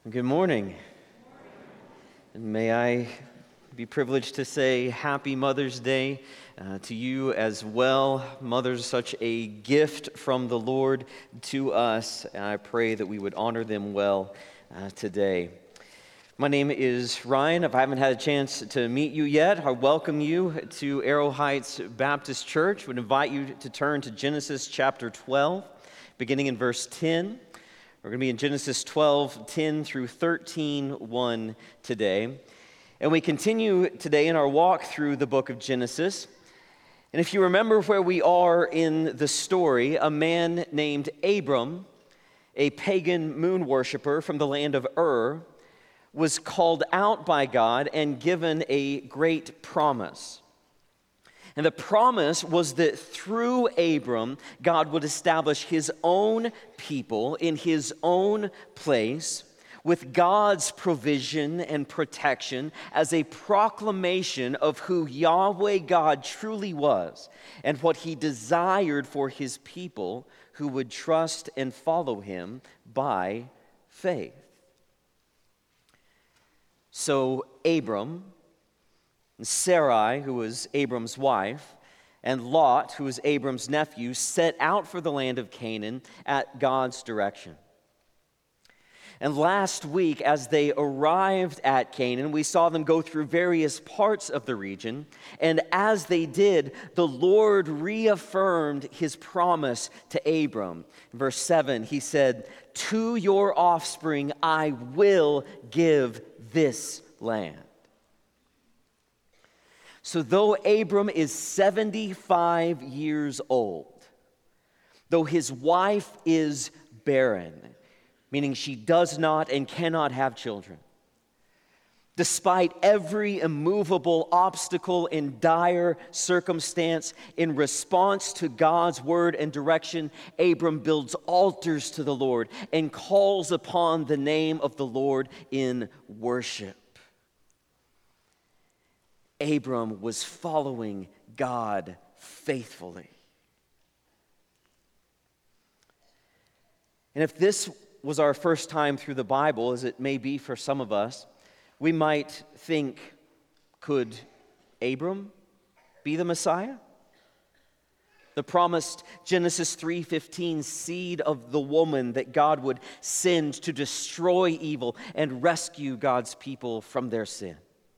Good morning. And may I be privileged to say Happy Mother's Day to you as well. Mothers, such a gift from the Lord to us, and I pray that we would honor them well today. My name is Ryan. If I haven't had a chance to meet you yet, I welcome you to Arrow Heights Baptist Church. I would invite you to turn to Genesis chapter 12, beginning in verse 10. We're going to be in Genesis 12, 10 through 13, 1 today. And we continue today in our walk through the book of Genesis. And if you remember where we are in the story, a man named Abram, a pagan moon worshiper from the land of Ur, was called out by God and given a great promise. And the promise was that through Abram, God would establish his own people in his own place with God's provision and protection as a proclamation of who Yahweh God truly was and what he desired for his people who would trust and follow him by faith. So Abram, Sarai, who was Abram's wife, and Lot, who was Abram's nephew, set out for the land of Canaan at God's direction. And last week, as they arrived at Canaan, we saw them go through various parts of the region. And as they did, the Lord reaffirmed his promise to Abram. In verse 7, he said, "To your offspring I will give this land." So though Abram is 75 years old, though his wife is barren, meaning she does not and cannot have children, despite every immovable obstacle and dire circumstance, in response to God's word and direction, Abram builds altars to the Lord and calls upon the name of the Lord in worship. Abram was following God faithfully. And if this was our first time through the Bible, as it may be for some of us, we might think, could Abram be the Messiah? The promised Genesis 3:15 seed of the woman that God would send to destroy evil and rescue God's people from their sin.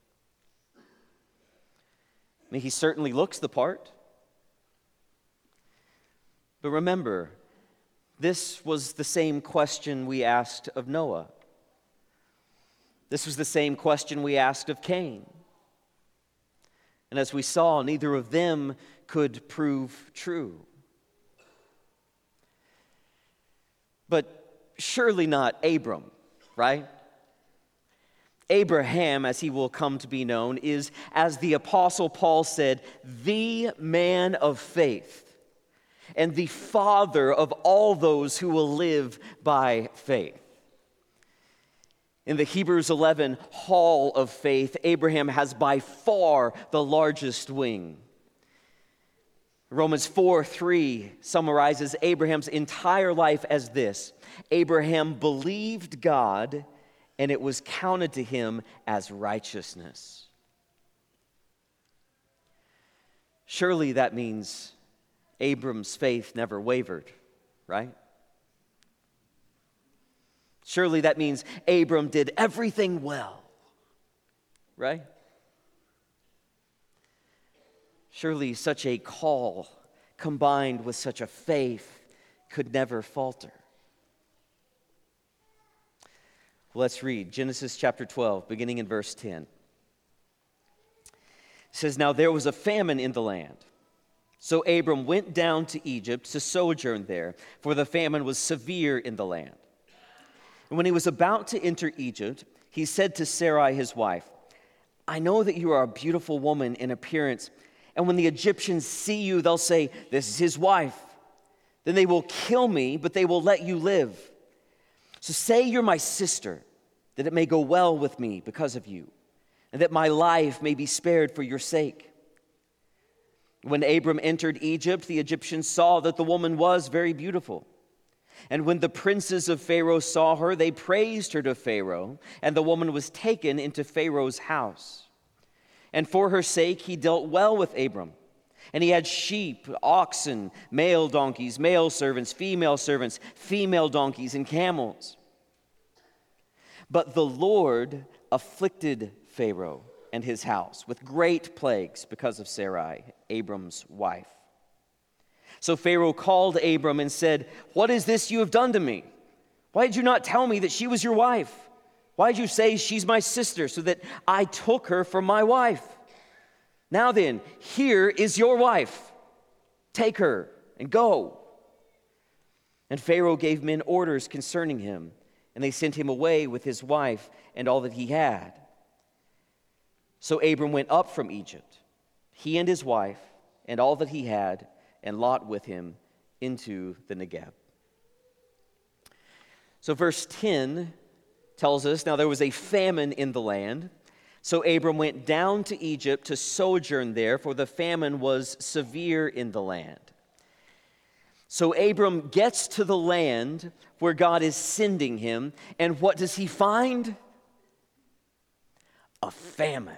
I mean, he certainly looks the part. But remember, this was the same question we asked of Noah. This was the same question we asked of Cain. And as we saw, neither of them could prove true. But surely not Abram, right? Abraham, as he will come to be known, is, as the Apostle Paul said, the man of faith and the father of all those who will live by faith. In the Hebrews 11 hall of faith, Abraham has by far the largest wing. Romans 4:3 summarizes Abraham's entire life as this: Abraham believed God, and it was counted to him as righteousness. Surely that means Abram's faith never wavered, right? Surely that means Abram did everything well, right? Surely such a call combined with such a faith could never falter. Let's read Genesis chapter 12, beginning in verse 10. It says, "Now there was a famine in the land. So Abram went down to Egypt to sojourn there, for the famine was severe in the land. And when he was about to enter Egypt, he said to Sarai his wife, 'I know that you are a beautiful woman in appearance, and when the Egyptians see you, they'll say, "This is his wife." Then they will kill me, but they will let you live. So say you're my sister, that it may go well with me because of you, and that my life may be spared for your sake.' When Abram entered Egypt, the Egyptians saw that the woman was very beautiful. And when the princes of Pharaoh saw her, they praised her to Pharaoh, and the woman was taken into Pharaoh's house. And for her sake he dealt well with Abram. And he had sheep, oxen, male donkeys, male servants, female donkeys, and camels. But the Lord afflicted Pharaoh and his house with great plagues because of Sarai, Abram's wife. So Pharaoh called Abram and said, "What is this you have done to me? Why did you not tell me that she was your wife? Why did you say she's my sister so that I took her for my wife? Now then, here is your wife. Take her and go." And Pharaoh gave men orders concerning him, and they sent him away with his wife and all that he had. So Abram went up from Egypt, he and his wife and all that he had, and Lot with him, into the Negeb. So verse 10 tells us, now there was a famine in the land. So Abram went down to Egypt to sojourn there, for the famine was severe in the land. So Abram gets to the land where God is sending him, and what does he find? A famine.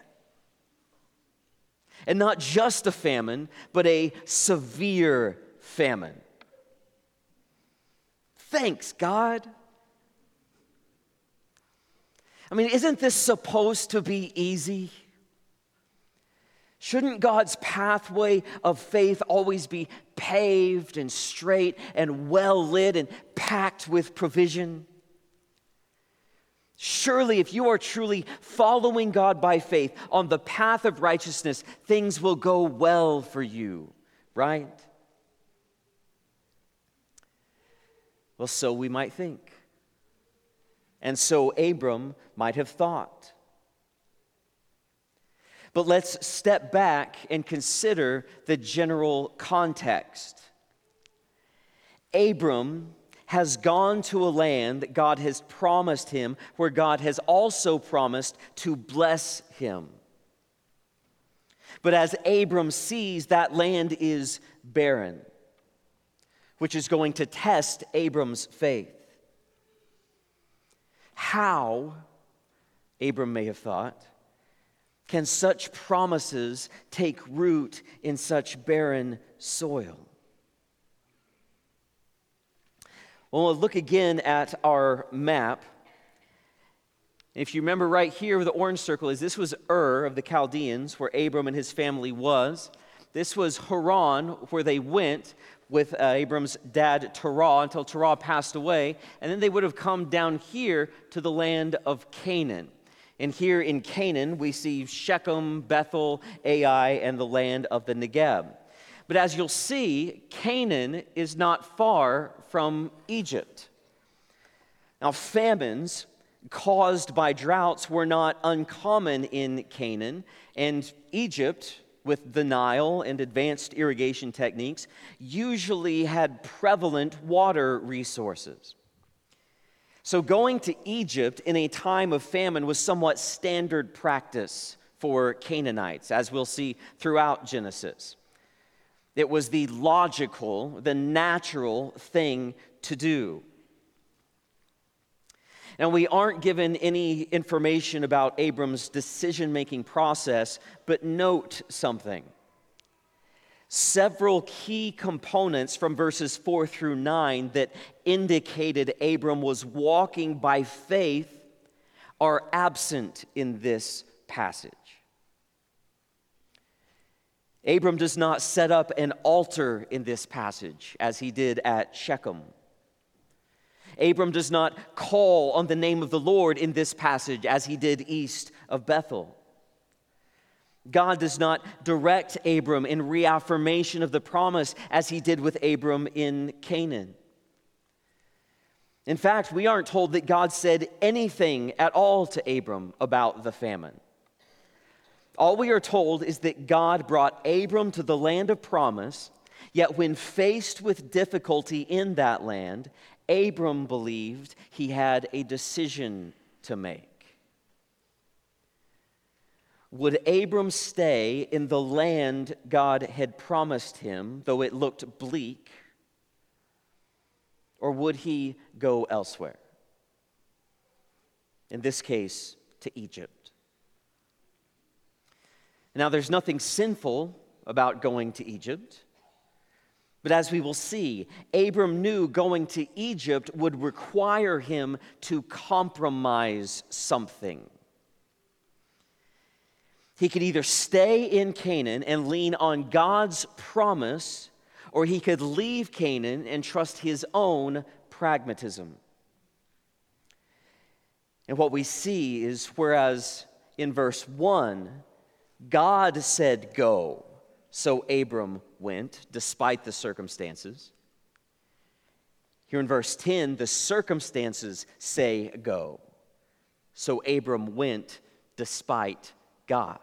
And not just a famine, but a severe famine. Thanks, God. I mean, isn't this supposed to be easy? Shouldn't God's pathway of faith always be paved and straight and well lit and packed with provision? Surely, if you are truly following God by faith on the path of righteousness, things will go well for you, right? Well, so we might think. And so Abram might have thought. But let's step back and consider the general context. Abram has gone to a land that God has promised him, where God has also promised to bless him. But as Abram sees, that land is barren, which is going to test Abram's faith. How, Abram may have thought, can such promises take root in such barren soil? Well, we'll look again at our map. If you remember right here where the orange circle is, this was Ur of the Chaldeans, where Abram and his family was. This was Haran, where they went with Abram's dad Terah until Terah passed away. And then they would have come down here to the land of Canaan. And here in Canaan, we see Shechem, Bethel, Ai, and the land of the Negeb. But as you'll see, Canaan is not far from Egypt. Now, famines caused by droughts were not uncommon in Canaan, and Egypt, with the Nile and advanced irrigation techniques, usually had prevalent water resources. So going to Egypt in a time of famine was somewhat standard practice for Canaanites, as we'll see throughout Genesis. It was the logical, the natural thing to do. Now, we aren't given any information about Abram's decision-making process, but note something. Several key components from verses 4 through 9 that indicated Abram was walking by faith are absent in this passage. Abram does not set up an altar in this passage as he did at Shechem. Abram does not call on the name of the Lord in this passage as he did east of Bethel. God does not direct Abram in reaffirmation of the promise as he did with Abram in Canaan. In fact, we aren't told that God said anything at all to Abram about the famine. All we are told is that God brought Abram to the land of promise, yet when faced with difficulty in that land, Abram believed he had a decision to make. Would Abram stay in the land God had promised him, though it looked bleak? or would he go elsewhere? In this case, to Egypt. Now, there's nothing sinful about going to Egypt. But as we will see, Abram knew going to Egypt would require him to compromise something. He could either stay in Canaan and lean on God's promise, or he could leave Canaan and trust his own pragmatism. And what we see is, whereas in verse 1, God said, "Go," so Abram went, despite the circumstances. Here in verse 10, the circumstances say, "Go," so Abram went, despite God.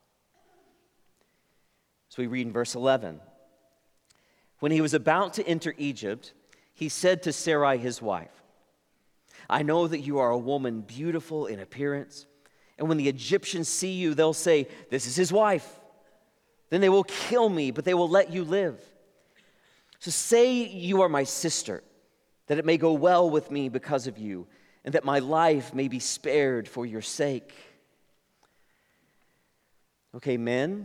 So we read in verse 11, "When he was about to enter Egypt, he said to Sarai his wife, 'I know that you are a woman beautiful in appearance, and when the Egyptians see you, they'll say, "This is his wife." Then they will kill me, but they will let you live. So say you are my sister, that it may go well with me because of you, and that my life may be spared for your sake.'" Okay, men,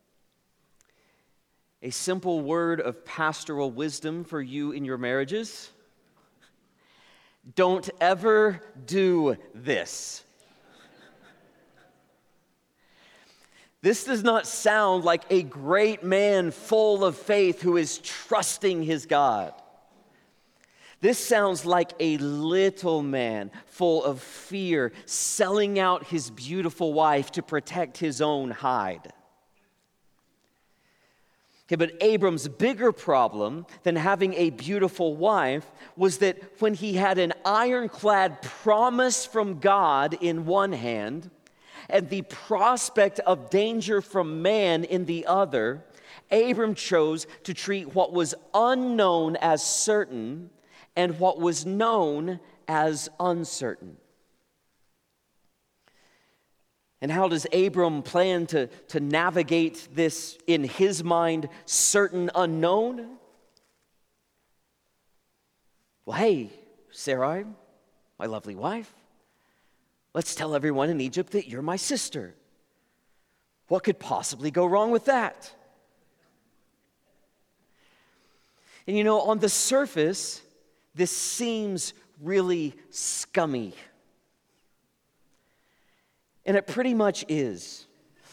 a simple word of pastoral wisdom for you in your marriages: don't ever do this. This does not sound like a great man full of faith who is trusting his God. This sounds like a little man full of fear, selling out his beautiful wife to protect his own hide. Okay, but Abram's bigger problem than having a beautiful wife was that when he had an ironclad promise from God in one hand, and the prospect of danger from man in the other, Abram chose to treat what was unknown as certain and what was known as uncertain. And how does Abram plan to navigate this, in his mind, certain unknown? Well, hey, Sarai, my lovely wife, let's tell everyone in Egypt that you're my sister. What could possibly go wrong with that? And you know, on the surface, this seems really scummy. And it pretty much is.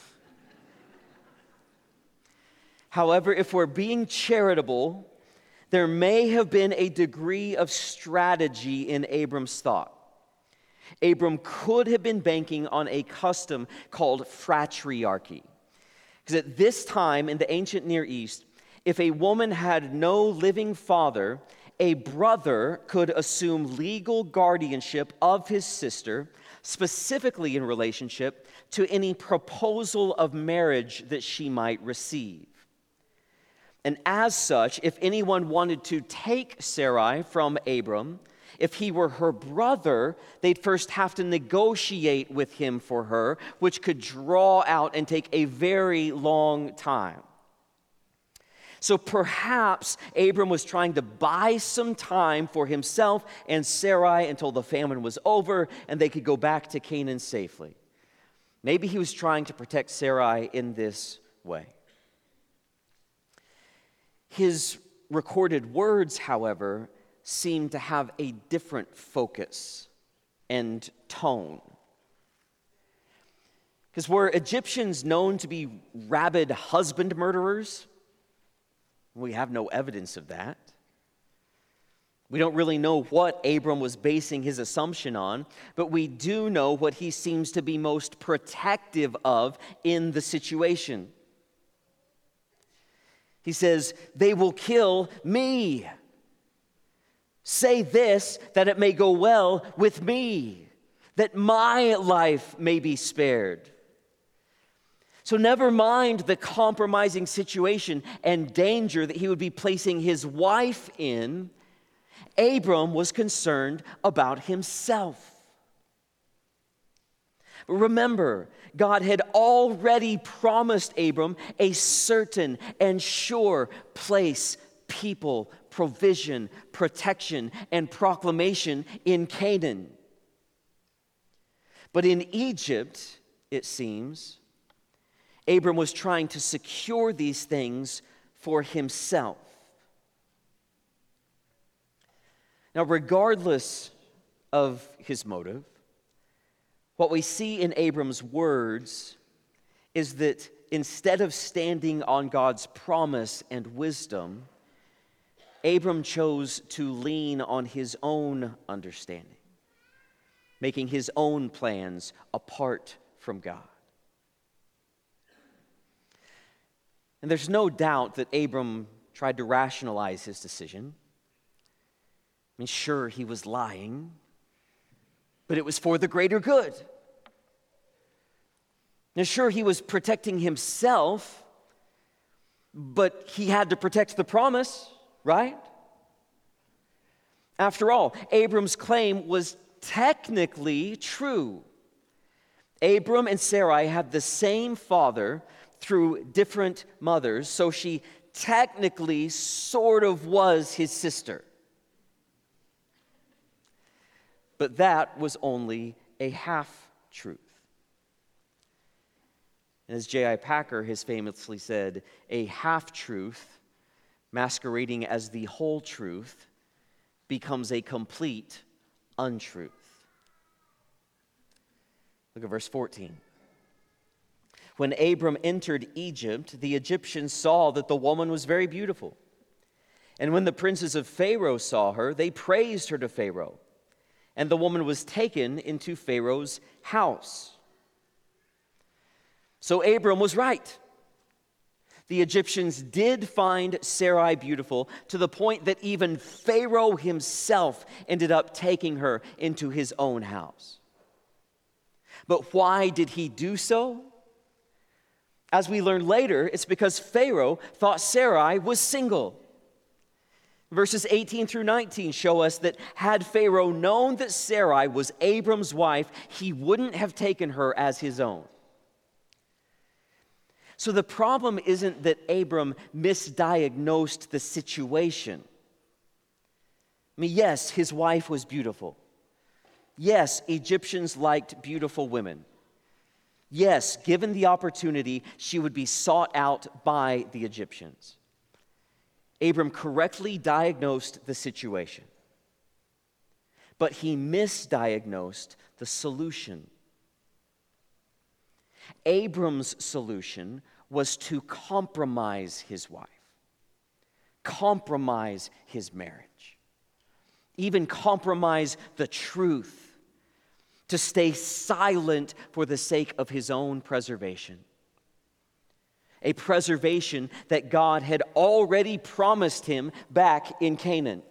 However, if we're being charitable, there may have been a degree of strategy in Abram's thought. Abram could have been banking on a custom called phratriarchy. Because at this time in the ancient Near East, if a woman had no living father, a brother could assume legal guardianship of his sister, specifically in relationship to any proposal of marriage that she might receive. And as such, if anyone wanted to take Sarai from Abram, if he were her brother, they'd first have to negotiate with him for her, which could draw out and take a very long time. So perhaps Abram was trying to buy some time for himself and Sarai until the famine was over and they could go back to Canaan safely. Maybe he was trying to protect Sarai in this way. His recorded words, however, seem to have a different focus and tone. Because were Egyptians known to be rabid husband murderers? We have no evidence of that. We don't really know what Abram was basing his assumption on, but we do know what he seems to be most protective of in the situation. He says, "They will kill me. Say this, that it may go well with me, that my life may be spared." So never mind the compromising situation and danger that he would be placing his wife in, Abram was concerned about himself. Remember, God had already promised Abram a certain and sure place, people, provision, protection, and proclamation in Canaan. But in Egypt, it seems, Abram was trying to secure these things for himself. Now, regardless of his motive, what we see in Abram's words is that instead of standing on God's promise and wisdom, Abram chose to lean on his own understanding, making his own plans apart from God. And there's no doubt that Abram tried to rationalize his decision. I mean, sure, he was lying, but it was for the greater good. Now, sure, he was protecting himself, but he had to protect the promise, right? After all, Abram's claim was technically true. Abram and Sarai had the same father through different mothers, so she technically sort of was his sister. But that was only a half-truth. And as J.I. Packer has famously said, a half-truth masquerading as the whole truth becomes a complete untruth. Look at verse 14. When Abram entered Egypt, the Egyptians saw that the woman was very beautiful. And when the princes of Pharaoh saw her, they praised her to Pharaoh. And the woman was taken into Pharaoh's house. So Abram was right. The Egyptians did find Sarai beautiful to the point that even Pharaoh himself ended up taking her into his own house. But why did he do so? As we learn later, it's because Pharaoh thought Sarai was single. Verses 18 through 19 show us that had Pharaoh known that Sarai was Abram's wife, he wouldn't have taken her as his own. So the problem isn't that Abram misdiagnosed the situation. I mean, yes, his wife was beautiful. Yes, Egyptians liked beautiful women. Yes, given the opportunity, she would be sought out by the Egyptians. Abram correctly diagnosed the situation, but he misdiagnosed the solution. Abram's solution was to compromise his wife, compromise his marriage, even compromise the truth, to stay silent for the sake of his own preservation. A preservation that God had already promised him back in Canaan.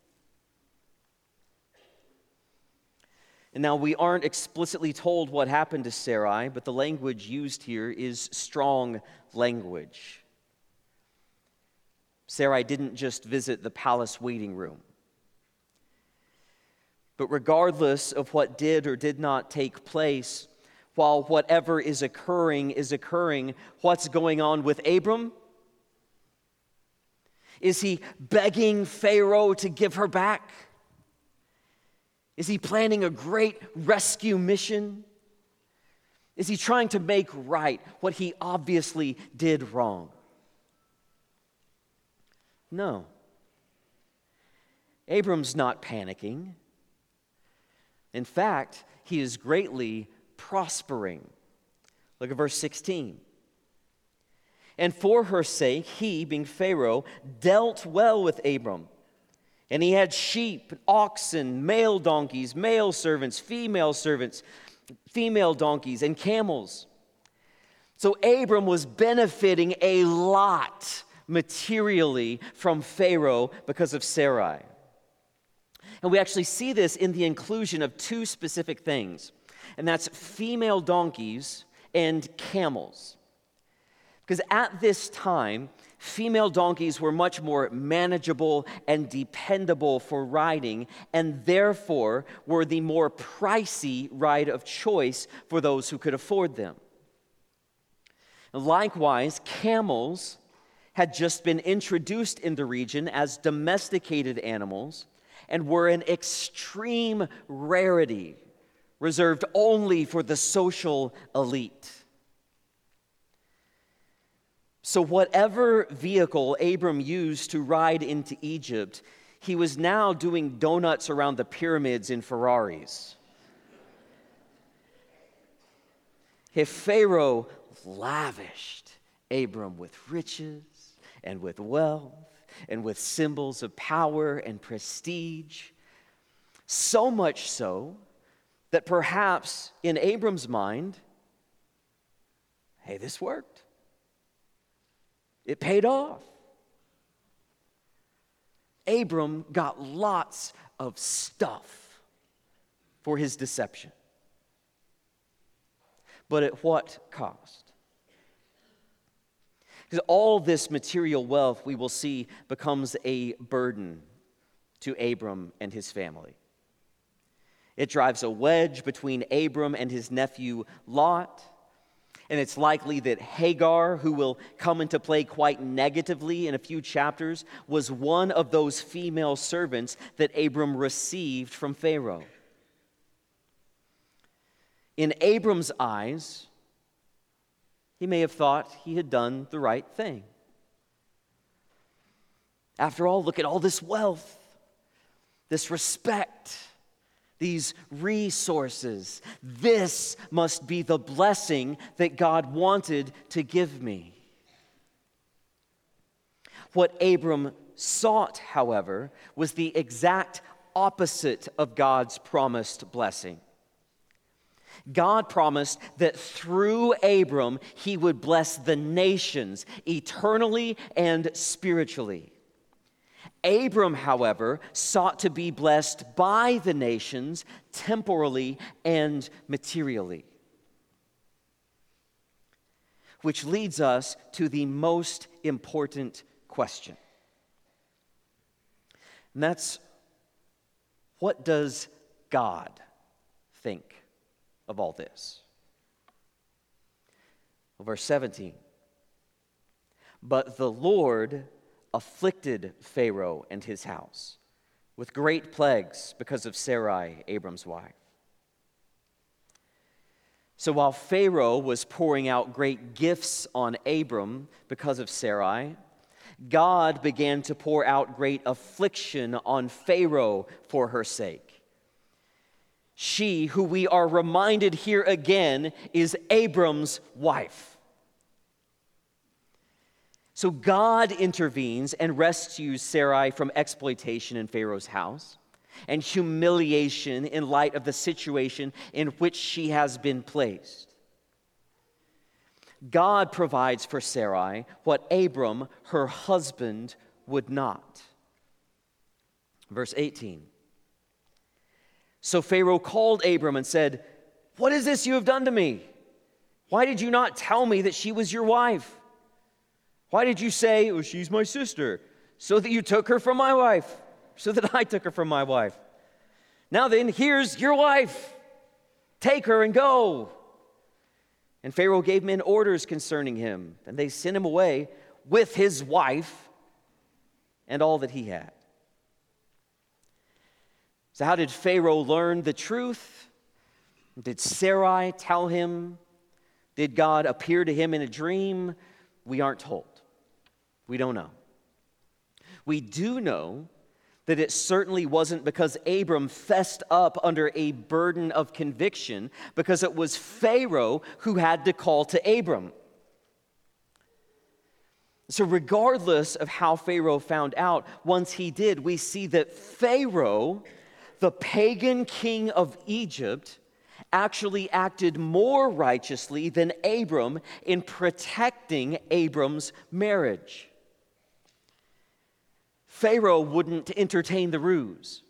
And now we aren't explicitly told what happened to Sarai, but the language used here is strong language. Sarai didn't just visit the palace waiting room. But regardless of what did or did not take place, while whatever is occurring, what's going on with Abram? Is he begging Pharaoh to give her back? Is he planning a great rescue mission? Is he trying to make right what he obviously did wrong? No. Abram's not panicking. In fact, he is greatly prospering. Look at verse 16. And for her sake, he, being Pharaoh, dealt well with Abram. And he had sheep, oxen, male donkeys, male servants, female donkeys, and camels. So Abram was benefiting a lot materially from Pharaoh because of Sarai. And we actually see this in the inclusion of two specific things, and that's female donkeys and camels. Because at this time, female donkeys were much more manageable and dependable for riding, and therefore were the more pricey ride of choice for those who could afford them. Likewise, camels had just been introduced in the region as domesticated animals and were an extreme rarity, reserved only for the social elite. So whatever vehicle Abram used to ride into Egypt, he was now doing donuts around the pyramids in Ferraris. If Pharaoh lavished Abram with riches and with wealth and with symbols of power and prestige, so much so that perhaps in Abram's mind, hey, this worked. It paid off. Abram got lots of stuff for his deception. But at what cost? Because all this material wealth, we will see, becomes a burden to Abram and his family. It drives a wedge between Abram and his nephew Lot. And it's likely that Hagar, who will come into play quite negatively in a few chapters, was one of those female servants that Abram received from Pharaoh. In Abram's eyes, he may have thought he had done the right thing. After all, look at all this wealth, this respect, these resources. This must be the blessing that God wanted to give me. What Abram sought, however, was the exact opposite of God's promised blessing. God promised that through Abram, he would bless the nations eternally and spiritually. Abram, however, sought to be blessed by the nations temporally and materially. Which leads us to the most important question. And that's, what does God think of all this? Well, verse 17. But the Lord afflicted Pharaoh and his house with great plagues because of Sarai, Abram's wife. So while Pharaoh was pouring out great gifts on Abram because of Sarai, God began to pour out great affliction on Pharaoh for her sake. She, who we are reminded here again, is Abram's wife. So God intervenes and rescues Sarai from exploitation in Pharaoh's house and humiliation in light of the situation in which she has been placed. God provides for Sarai what Abram, her husband, would not. Verse 18. So Pharaoh called Abram and said, "What is this you have done to me? Why did you not tell me that she was your wife? Why did you say, 'Oh, she's my sister,' so that you took her from my wife, so that I took her from my wife? Now then, here's your wife. Take her and go." And Pharaoh gave men orders concerning him, and they sent him away with his wife and all that he had. So how did Pharaoh learn the truth? Did Sarai tell him? Did God appear to him in a dream? We aren't told. We don't know. We do know that it certainly wasn't because Abram fessed up under a burden of conviction, because it was Pharaoh who had to call to Abram. So regardless of how Pharaoh found out, once he did, we see that Pharaoh, the pagan king of Egypt, actually acted more righteously than Abram in protecting Abram's marriage. Pharaoh wouldn't entertain the ruse.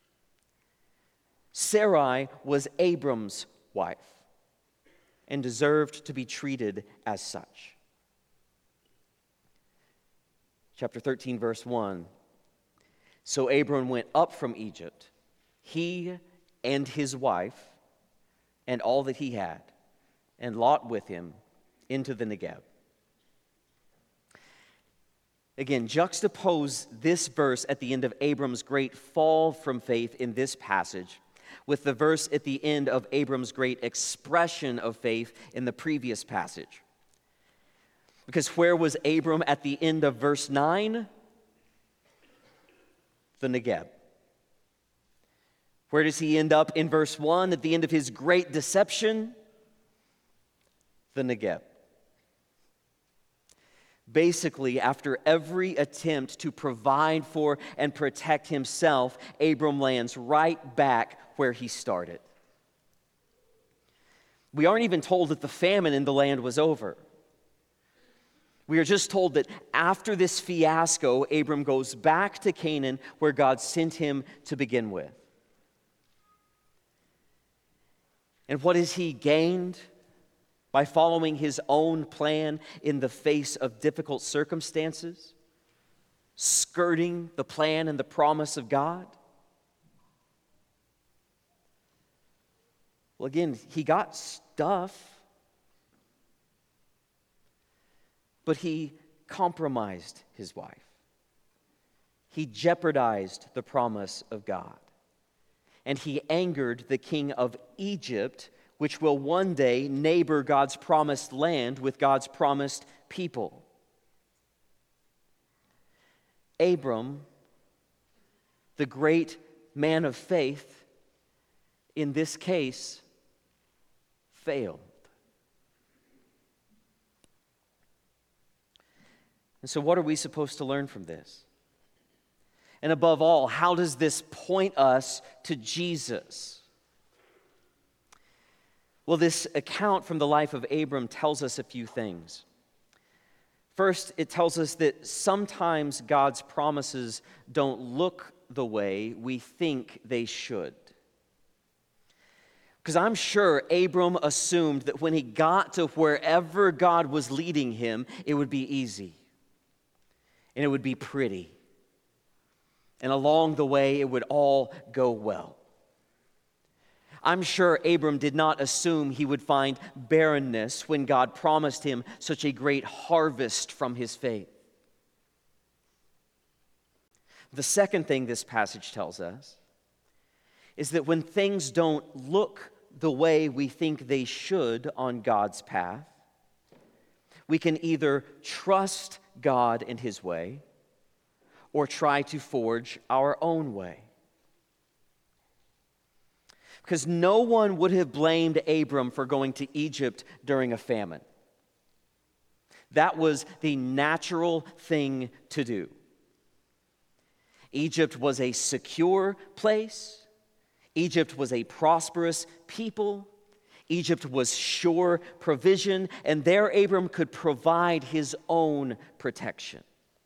Sarai was Abram's wife and deserved to be treated as such. Chapter 13, verse 1. So Abram went up from Egypt, he and his wife, and all that he had, and Lot with him, into the Negev. Again, juxtapose this verse at the end of Abram's great fall from faith in this passage with the verse at the end of Abram's great expression of faith in the previous passage. Because where was Abram at the end of verse 9? The Negeb. Where does he end up in verse 1 at the end of his great deception? The Negeb. Basically, after every attempt to provide for and protect himself, Abram lands right back where he started. We aren't even told that the famine in the land was over. We are just told that after this fiasco, Abram goes back to Canaan where God sent him to begin with. And what has he gained by following his own plan in the face of difficult circumstances, skirting the plan and the promise of God? Well, again, he got stuff, but he compromised his wife. He jeopardized the promise of God. And he angered the king of Egypt, which will one day neighbor God's promised land with God's promised people. Abram, the great man of faith, in this case, failed. And so what are we supposed to learn from this? And above all, how does this point us to Jesus? Well, this account from the life of Abram tells us a few things. First, it tells us that sometimes God's promises don't look the way we think they should. Because I'm sure Abram assumed that when he got to wherever God was leading him, it would be easy. And it would be pretty. And along the way, it would all go well. I'm sure Abram did not assume he would find barrenness when God promised him such a great harvest from his faith. The second thing this passage tells us is that when things don't look the way we think they should on God's path, we can either trust God and his way or try to forge our own way. Because no one would have blamed Abram for going to Egypt during a famine. That was the natural thing to do. Egypt was a secure place. Egypt was a prosperous people. Egypt was sure provision, and there Abram could provide his own protection.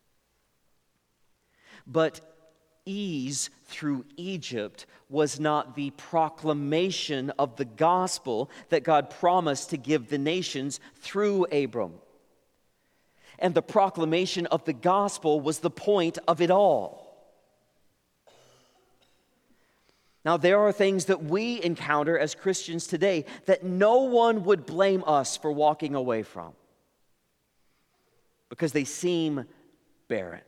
But ease through Egypt was not the proclamation of the gospel that God promised to give the nations through Abram. And the proclamation of the gospel was the point of it all. Now, there are things that we encounter as Christians today that no one would blame us for walking away from because they seem barren.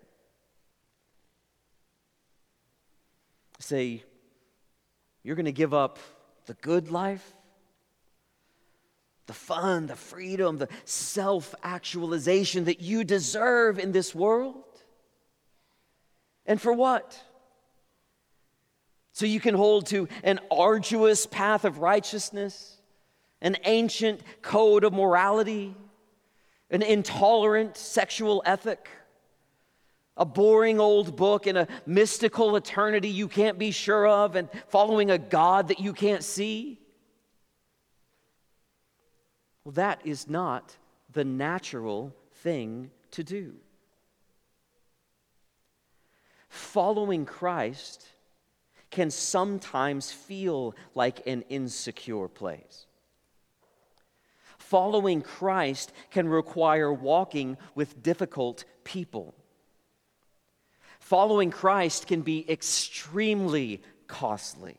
Say, you're going to give up the good life, the fun, the freedom, the self-actualization that you deserve in this world? And for what? So you can hold to an arduous path of righteousness, an ancient code of morality, an intolerant sexual ethic, a boring old book and a mystical eternity you can't be sure of, and following a God that you can't see? Well, that is not the natural thing to do. Following Christ can sometimes feel like an insecure place. Following Christ can require walking with difficult people. Following Christ can be extremely costly.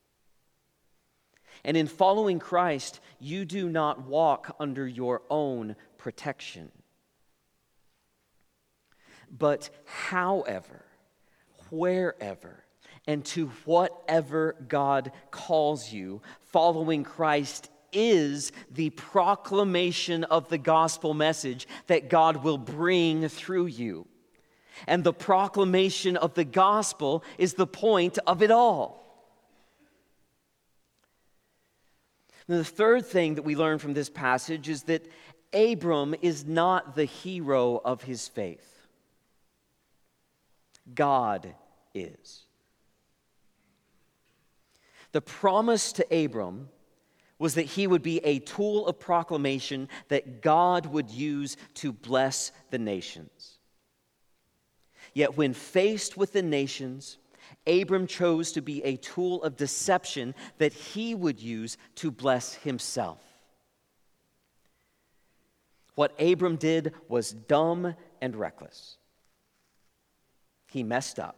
And in following Christ, you do not walk under your own protection. But however, wherever, and to whatever God calls you, following Christ is the proclamation of the gospel message that God will bring through you. And the proclamation of the gospel is the point of it all. Now, the third thing that we learn from this passage is that Abram is not the hero of his faith. God is. The promise to Abram was that he would be a tool of proclamation that God would use to bless the nations. Yet when faced with the nations, Abram chose to be a tool of deception that he would use to bless himself. What Abram did was dumb and reckless. He messed up.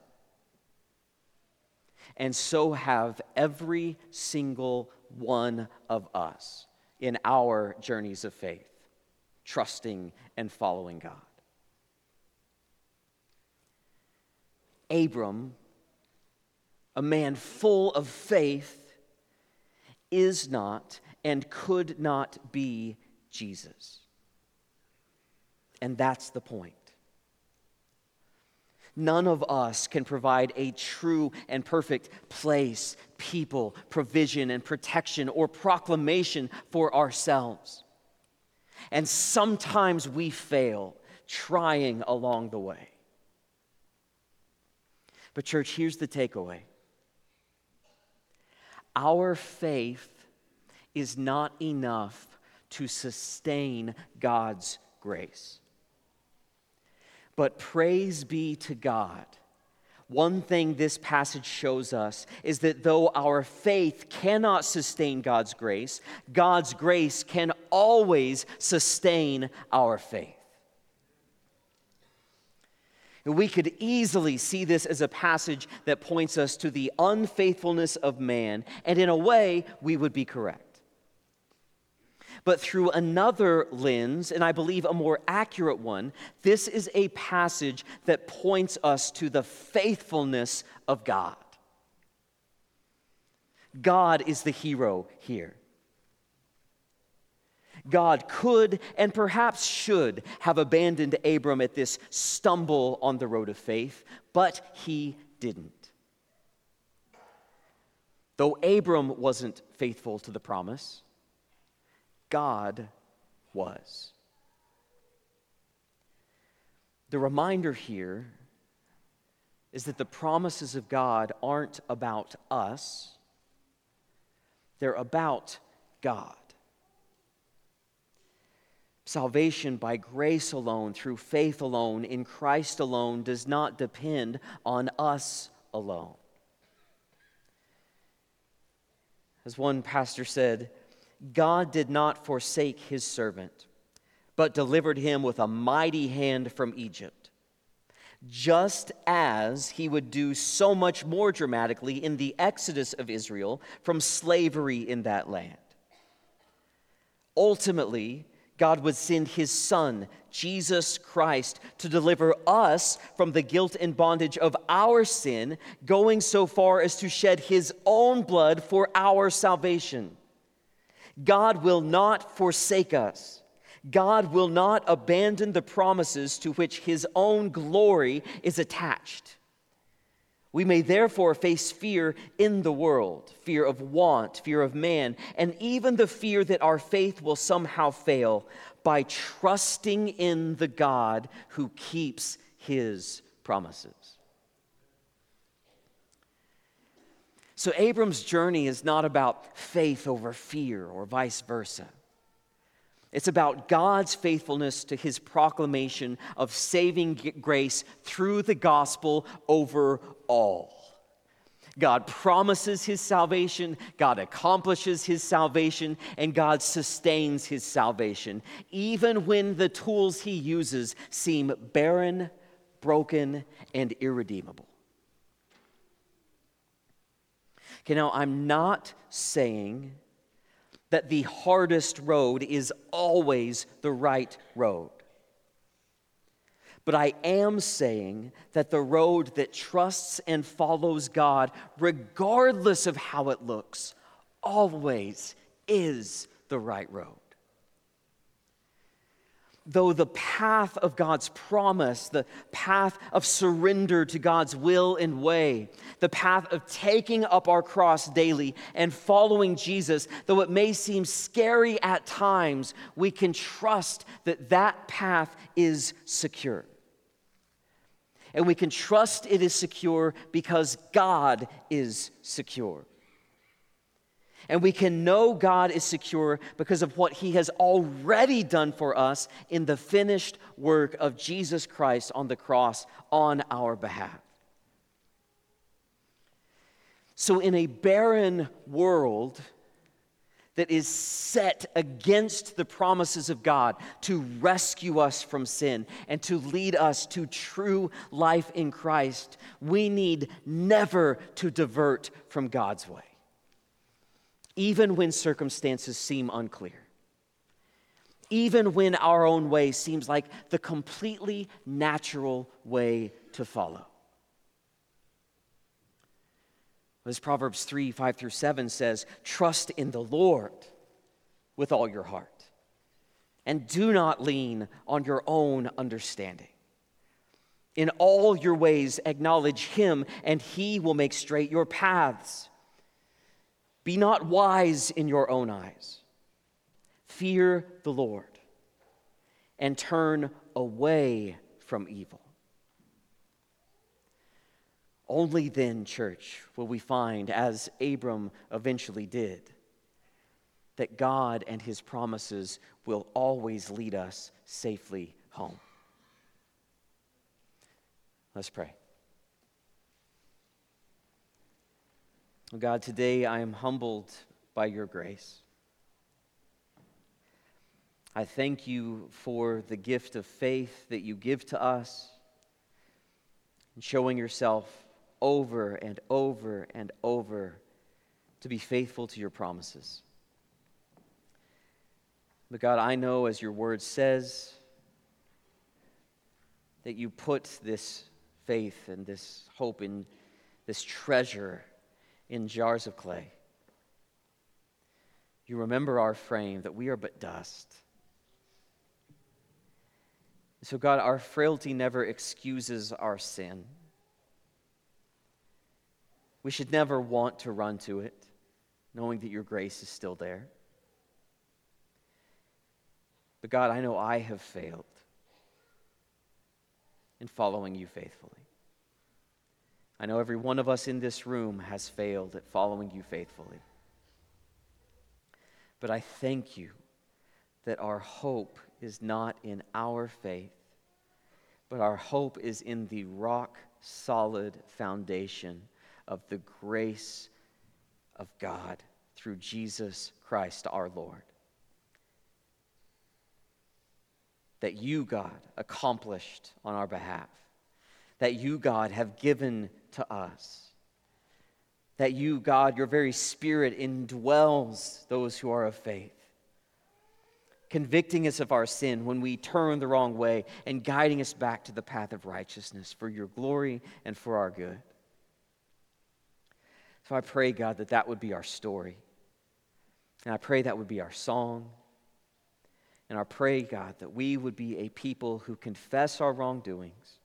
And so have every single one of us in our journeys of faith, trusting and following God. Abram, a man full of faith, is not and could not be Jesus. And that's the point. None of us can provide a true and perfect place, people, provision, and protection or proclamation for ourselves. And sometimes we fail trying along the way. But church, here's the takeaway. Our faith is not enough to sustain God's grace. But praise be to God. One thing this passage shows us is that though our faith cannot sustain God's grace can always sustain our faith. We could easily see this as a passage that points us to the unfaithfulness of man, and in a way, we would be correct. But through another lens, and I believe a more accurate one, this is a passage that points us to the faithfulness of God. God is the hero here. God could and perhaps should have abandoned Abram at this stumble on the road of faith, but he didn't. Though Abram wasn't faithful to the promise, God was. The reminder here is that the promises of God aren't about us, they're about God. Salvation by grace alone, through faith alone, in Christ alone, does not depend on us alone. As one pastor said, God did not forsake his servant, but delivered him with a mighty hand from Egypt, just as he would do so much more dramatically in the exodus of Israel from slavery in that land. Ultimately, God would send his Son, Jesus Christ, to deliver us from the guilt and bondage of our sin, going so far as to shed his own blood for our salvation. God will not forsake us. God will not abandon the promises to which his own glory is attached. We may therefore face fear in the world, fear of want, fear of man, and even the fear that our faith will somehow fail by trusting in the God who keeps his promises. So Abram's journey is not about faith over fear or vice versa. It's about God's faithfulness to his proclamation of saving grace through the gospel over all. God promises his salvation, God accomplishes his salvation, and God sustains his salvation, even when the tools he uses seem barren, broken, and irredeemable. Okay, now I'm not saying that the hardest road is always the right road. But I am saying that the road that trusts and follows God, regardless of how it looks, always is the right road. Though the path of God's promise, the path of surrender to God's will and way, the path of taking up our cross daily and following Jesus, though it may seem scary at times, we can trust that that path is secure. And we can trust it is secure because God is secure. And we can know God is secure because of what He has already done for us in the finished work of Jesus Christ on the cross on our behalf. So in a barren world that is set against the promises of God to rescue us from sin and to lead us to true life in Christ, we need never to divert from God's way, even when circumstances seem unclear, even when our own way seems like the completely natural way to follow. As Proverbs 3, 5 through 7 says, trust in the Lord with all your heart, and do not lean on your own understanding. In all your ways acknowledge Him, and He will make straight your paths. Be not wise in your own eyes. Fear the Lord and turn away from evil. Only then, church, will we find, as Abram eventually did, that God and His promises will always lead us safely home. Let's pray. Oh God, today I am humbled by your grace. I thank you for the gift of faith that you give to us, and showing yourself over and over and over to be faithful to your promises. But God, I know, as your word says, that you put this faith and this hope in this treasure in jars of clay. You remember our frame, that we are but dust. So God, our frailty never excuses our sin. We should never want to run to it, knowing that your grace is still there. But God, I know I have failed in following you faithfully. I know every one of us in this room has failed at following you faithfully. But I thank you that our hope is not in our faith, but our hope is in the rock-solid foundation of the grace of God through Jesus Christ our Lord. That you, God, accomplished on our behalf. That you, God, have given to us. That you, God, your very Spirit indwells those who are of faith, convicting us of our sin when we turn the wrong way and guiding us back to the path of righteousness for your glory and for our good. So I pray, God, that that would be our story. And I pray that would be our song. And I pray, God, that we would be a people who confess our wrongdoings,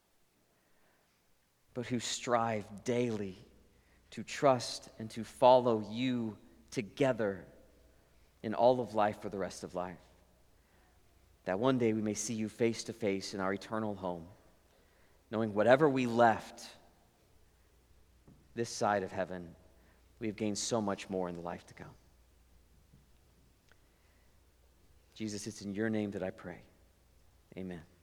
but who strive daily to trust and to follow you together in all of life for the rest of life. That one day we may see you face to face in our eternal home, knowing whatever we left this side of heaven, we have gained so much more in the life to come. Jesus, it's in your name that I pray. Amen.